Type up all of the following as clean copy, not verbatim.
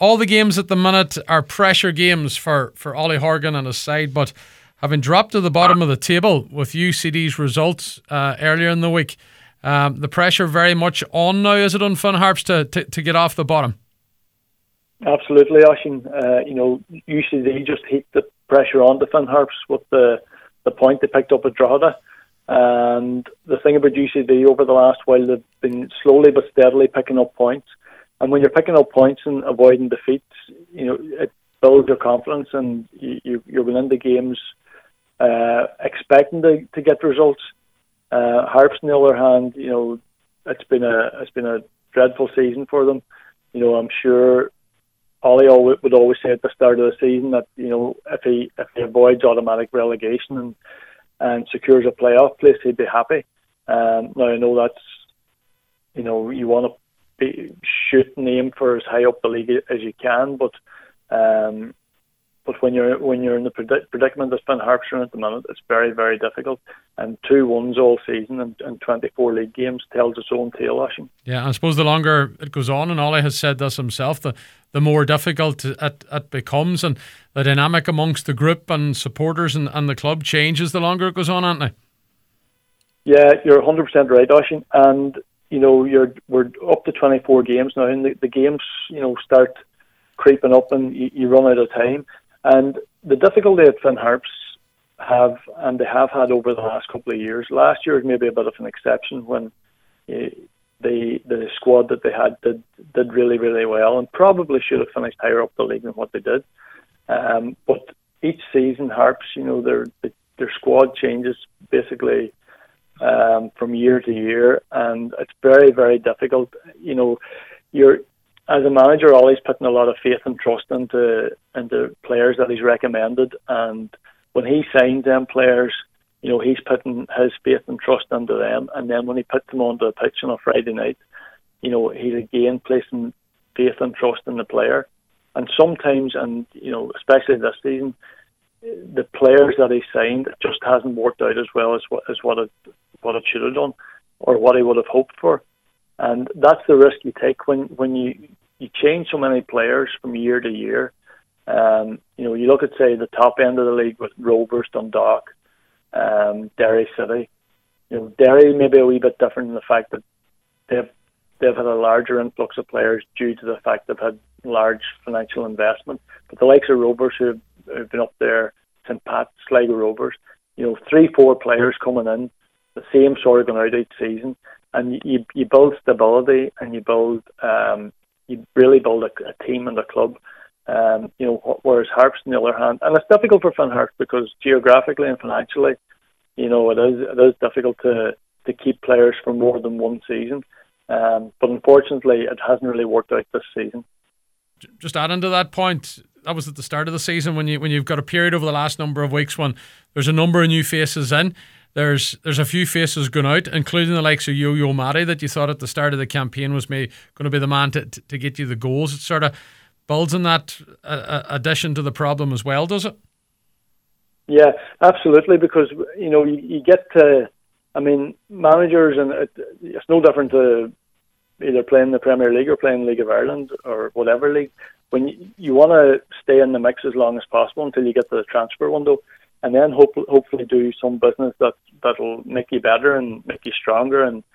all the games at the minute are pressure games for Ollie Horgan and his side, but having dropped to the bottom of the table with UCD's results earlier in the week, the pressure very much on now, is it, on Finn Harps to get off the bottom? Absolutely, Oisín. UCD just heaped the pressure on the Finn Harps with the point they picked up at Drogheda. And the thing about UCD over the last while, they've been slowly but steadily picking up points. And when you're picking up points and avoiding defeats, it builds your confidence, and you're winning the games expecting to get results. Harps, on the other hand, it's been a dreadful season for them. I'm sure Ollie would always say at the start of the season that if he avoids automatic relegation and secures a playoff place, he'd be happy. Now I know that's you want to shoot and aim for as high up the league as you can, but when you're in the predicament that Finn Harps are in at the minute, it's very, very difficult. And 2 wins all season and 24 league games tells its own tale, Oisín. Yeah, I suppose the longer it goes on, and Ollie has said this himself, the more difficult it becomes, and the dynamic amongst the group and supporters and the club changes the longer it goes on, Anthony. Yeah, you're 100% right, Oisín. And we're up to 24 games now, and the games start creeping up, and you run out of time. And the difficulty that Finn Harps have had over the last couple of years. Last year was maybe a bit of an exception when the squad that they had did really, really well, and probably should have finished higher up the league than what they did. But each season, Harps, their squad changes basically from year to year, and it's very, very difficult. As a manager, Ollie's putting a lot of faith and trust into players that he's recommended, and when he signs them players, he's putting his faith and trust into them, and then when he puts them onto the pitch on a Friday night, he's again placing faith and trust in the player. And sometimes, and especially this season, the players that he signed just hasn't worked out as well as what it should have done, or what he would have hoped for. And that's the risk you take when you change so many players from year to year. You look at, say, the top end of the league with Rovers, Dundalk, Derry City. Derry may be a wee bit different in the fact that they've had a larger influx of players due to the fact they've had large financial investment. But the likes of Rovers, who have been up there, St Pat, Sligo Rovers, 3-4 players coming in, the same sort of going out each season, and you build stability, and you really build a team and a club. Whereas Harps, on the other hand, and it's difficult for Finn Harps because geographically and financially, it is difficult to keep players for more than one season. But unfortunately, it hasn't really worked out this season. Just adding to that point, that was at the start of the season when you've got a period over the last number of weeks when there's a number of new faces in. There's a few faces going out, including the likes of Yo-Yo Matty that you thought at the start of the campaign was going to be the man to get you the goals. It sort of builds on that addition to the problem as well, does it? Yeah, absolutely, because you get to, managers, and it's no different to either playing the Premier League or playing League of Ireland or whatever league. When you want to stay in the mix as long as possible until you get to the transfer window, and then hopefully do some business that'll make you better and make you stronger and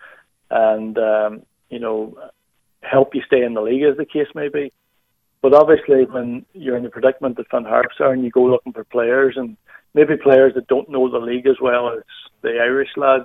help you stay in the league, as the case may be. But obviously, when you're in the predicament that Finn Harps are, and you go looking for players, and maybe players that don't know the league as well as the Irish lads,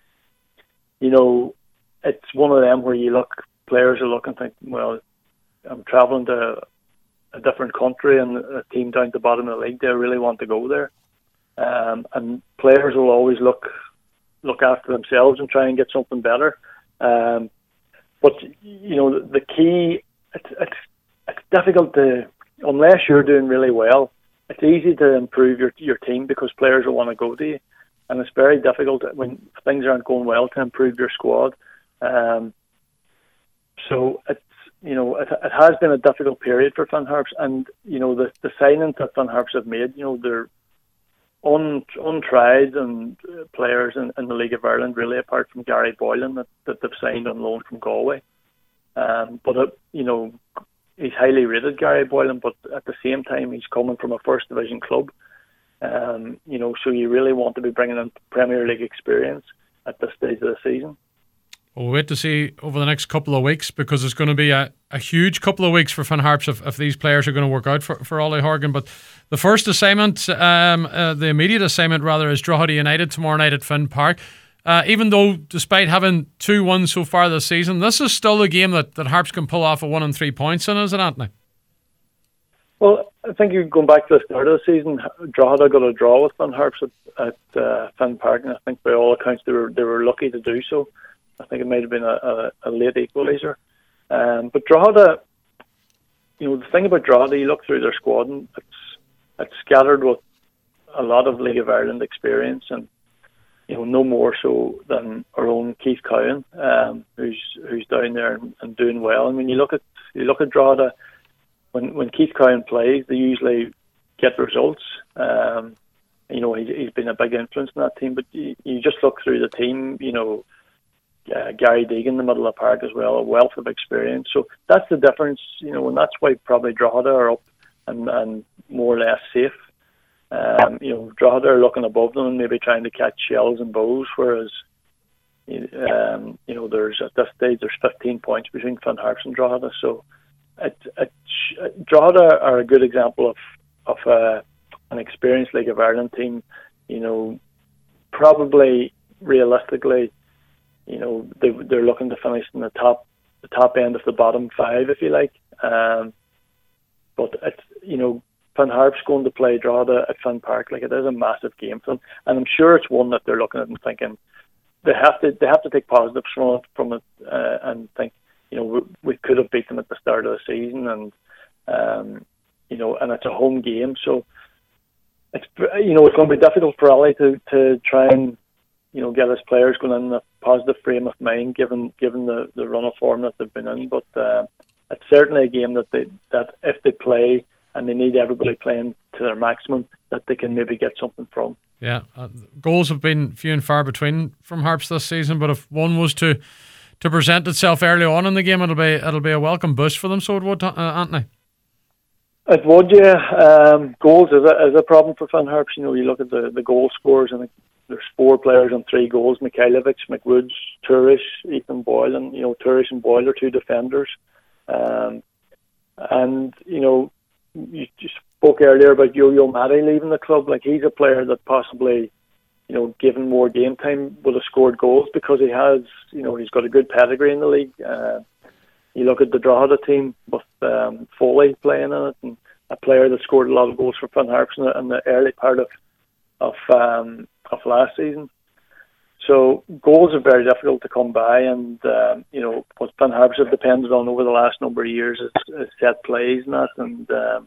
it's one of them where players are looking and think, well, I'm travelling to a different country, and a team down at the bottom of the league, they really want to go there. And players will always look after themselves and try and get something better. But the key, it's difficult to, unless you're doing really well, it's easy to improve your team because players will want to go to you, and it's very difficult when things aren't going well to improve your squad. So it's it has been a difficult period for Finn Harps, and the signings that Finn Harps have made, they're untried and players in the League of Ireland, really, apart from Gary Boylan that they've signed on loan from Galway. But he's highly rated, Gary Boylan, but at the same time he's coming from a first division club. So you really want to be bringing in Premier League experience at this stage of the season. We'll wait to see over the next couple of weeks, because it's going to be a huge couple of weeks for Finn Harps if these players are going to work out for Ollie Horgan. But the first assignment, the immediate assignment rather, is Drogheda United tomorrow night at Finn Park. Even though, despite having 2-1 so far this season, this is still a game that Harps can pull off a 1 and 3 points in, isn't it, Anthony? Well, I think you're going back to the start of the season. Drogheda got a draw with Finn Harps at Finn Park, and I think by all accounts they were lucky to do so. I think it might have been a late equaliser. But Drogheda, the thing about Drogheda, you look through their squad and it's scattered with a lot of League of Ireland experience, and no more so than our own Keith Cowan, who's down there and doing well. I mean, you look at Drogheda, when Keith Cowan plays, they usually get results. He's been a big influence in that team, but you just look through the team, Gary Deegan in the middle of the park as well, a wealth of experience. So that's the difference, and that's why probably Drogheda are up and more or less safe. Drogheda are looking above them and maybe trying to catch shells and bows, whereas there's at this stage there's 15 points between Finn Harps and Drogheda. So Drogheda are a good example of an experienced League of Ireland team. Probably realistically, they're looking to finish in the top end of the bottom 5, if you like. But it's Finn Harps going to play Drogheda at Finn Park, like, it is a massive game for them, and I'm sure it's one that they're looking at and thinking they have to take positives from it, and think we could have beat them at the start of the season, and and it's a home game, so it's it's going to be difficult for Ollie to try and get his players going in a positive frame of mind, given the run of form that they've been in. But it's certainly a game that if they play and they need everybody playing to their maximum, that they can maybe get something from. Yeah, goals have been few and far between from Harps this season, but if one was to present itself early on in the game, it'll be a welcome boost for them. So it would, Anthony. It would, yeah. Goals is a problem for Finn Harps. You look at the goal scorers, and there's 4 players on 3 goals: Mikhailovic, McWoods, Turish, Ethan Boyle, and Turish and Boyle are 2 defenders. And you just spoke earlier about Yo-Yo Matty leaving the club. Like, he's a player that possibly, given more game time, would have scored goals, because he has, he's got a good pedigree in the league. You look at the Drogheda team with Foley playing in it, and a player that scored a lot of goals for Finn Harps in the early part of last season. So goals are very difficult to come by, and what Finn Harps have depended on over the last number of years is set plays and that, and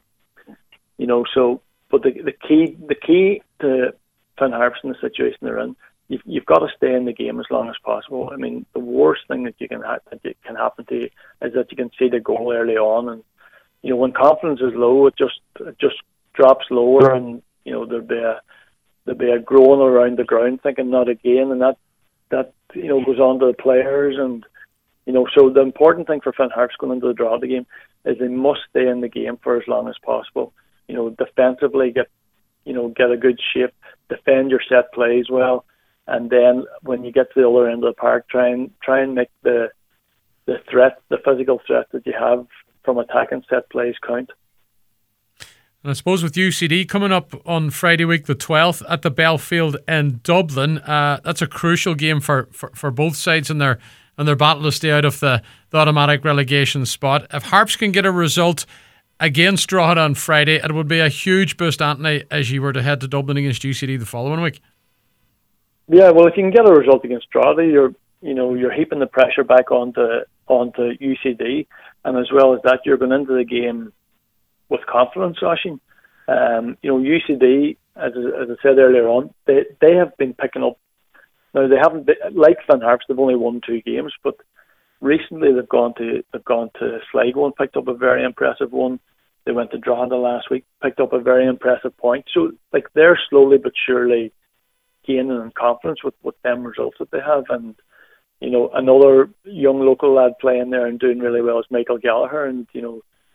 but the key to Finn Harps in the situation they're in, you've got to stay in the game as long as possible. I mean, the worst thing that can happen to you is that you can see the goal early on, and when confidence is low, it just drops lower, and there'll be a groan around the ground, thinking not again, and that goes on to the players, and so the important thing for Finn Harps going into the Drogheda game is they must stay in the game for as long as possible. Defensively get a good shape, defend your set plays well, and then when you get to the other end of the park, try and make the physical threat that you have from attacking set plays count. And I suppose with UCD coming up on Friday week the 12th at the Belfield in Dublin, that's a crucial game for both sides in their battle to stay out of the automatic relegation spot. If Harps can get a result against Drogheda on Friday, it would be a huge boost, Anthony, as you were to head to Dublin against UCD the following week. Yeah, well, if you can get a result against Drogheda, you're heaping the pressure back onto UCD, and as well as that, you're going into the game with confidence, Oisín. UCD, as I said earlier on, they have been picking up. Now, they haven't been, like Finn Harps, they've only won 2 games, but recently they've gone to Sligo and picked up a very impressive one. They went to Drogheda last week, picked up a very impressive point. So, like, they're slowly but surely gaining in confidence with them results that they have. And another young local lad playing there and doing really well is Michael Gallagher, and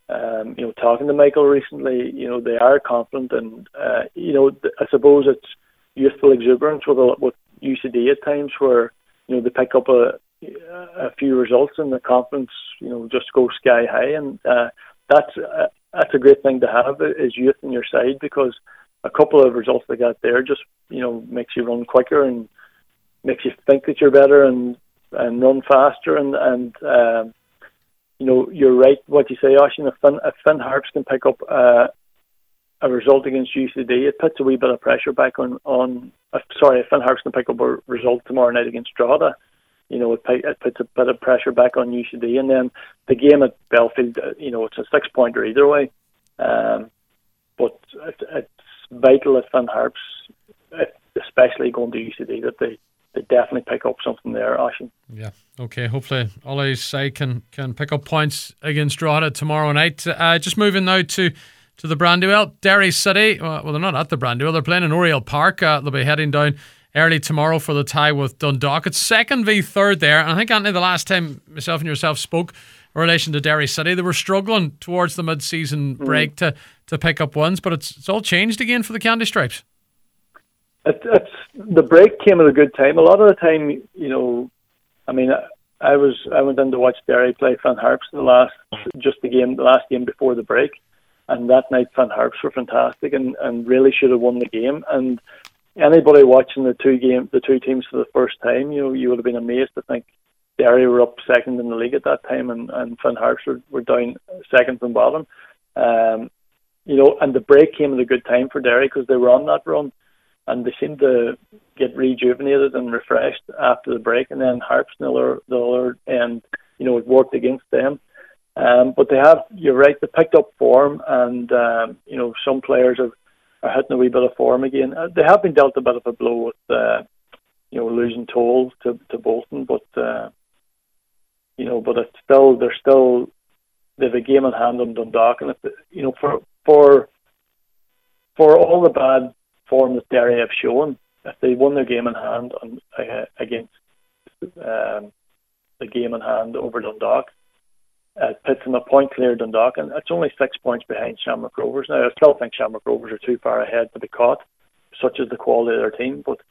talking to Michael recently, they are confident, and I suppose it's youthful exuberance with UCD at times, where they pick up a few results and the confidence just goes sky high, and that's a great thing to have, is youth on your side, because a couple of results they got there just makes you run quicker and makes you think that you're better and run faster, and you're right what you say, Oisín. If Finn Harps can pick up a result against UCD, it puts a wee bit of pressure back on if Finn Harps can pick up a result tomorrow night against Drogheda, it puts a bit of pressure back on UCD, and then the game at Belfield, it's a 6-pointer either way, but it's vital that Finn Harps, especially going to UCD, that they definitely pick up something there, Oisín. Yeah, okay. Hopefully Ollie's side can pick up points against Drogheda tomorrow night. Just moving now to the Brandywell. Derry City, well, they're not at the Brandywell, they're playing in Oriel Park. They'll be heading down early tomorrow for the tie with Dundalk. It's 2nd v 3rd there, and I think, Anthony, the last time myself and yourself spoke in relation to Derry City, they were struggling towards the mid-season break to pick up wins, but it's all changed again for the Candy Stripes. It's the break came at a good time. A lot of the time, I went in to watch Derry play Finn Harps the last game before the break, and that night Finn Harps were fantastic and really should have won the game. And anybody watching the two teams for the first time, you would have been amazed to think Derry were up second in the league at that time, and Finn Harps were down second from bottom. And the break came at a good time for Derry because they were on that run, and they seemed to get rejuvenated and refreshed after the break. And then Harps, the other end, it worked against them. But you're right, they picked up form, and some players are hitting a wee bit of form again. They have been dealt a bit of a blow with losing Toll to Bolton, but it's still they have a game in hand on Dundalk, and for all the bad form that Derry have shown, if they won their game in hand against the game in hand over Dundalk, it puts them a point clear Dundalk, and it's only 6 points behind Shamrock Rovers. Now, I still think Shamrock Rovers are too far ahead to be caught, such as the quality of their team, but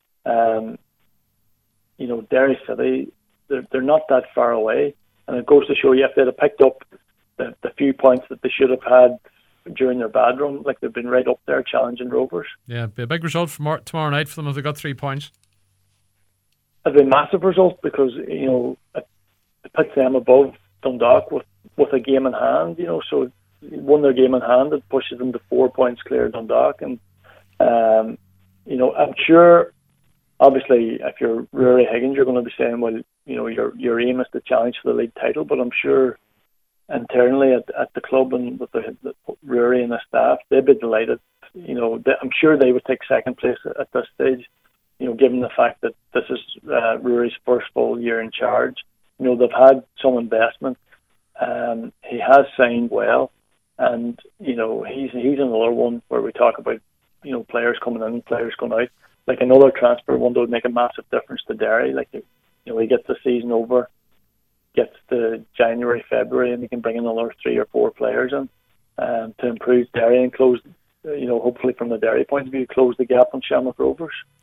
Derry City, they're not that far away, and it goes to show you, if they'd have picked up the few points that they should have had during their bad run, like they've been right up there challenging Rovers. Yeah, be a big result for tomorrow night for them if they got 3 points. It'd be a massive result because it puts them above Dundalk with a game in hand. So won their game in hand, it pushes them to 4 points clear of Dundalk, and I'm sure, obviously, if you're Rory Higgins, you're going to be saying, well, your aim is to challenge for the league title, but I'm sure internally at the club and with the Rory and the staff, they'd be delighted. I'm sure they would take second place at this stage, given the fact that this is Rory's first full year in charge. They've had some investment. He has signed well, and he's another one where we talk about players coming in, players going out. Like, another transfer window would make a massive difference to Derry. Like, he gets the season over, gets to January, February, and he can bring in another 3 or 4 players in to improve Derry and close, hopefully from the Derry point of view, close the gap on Shamrock Rovers.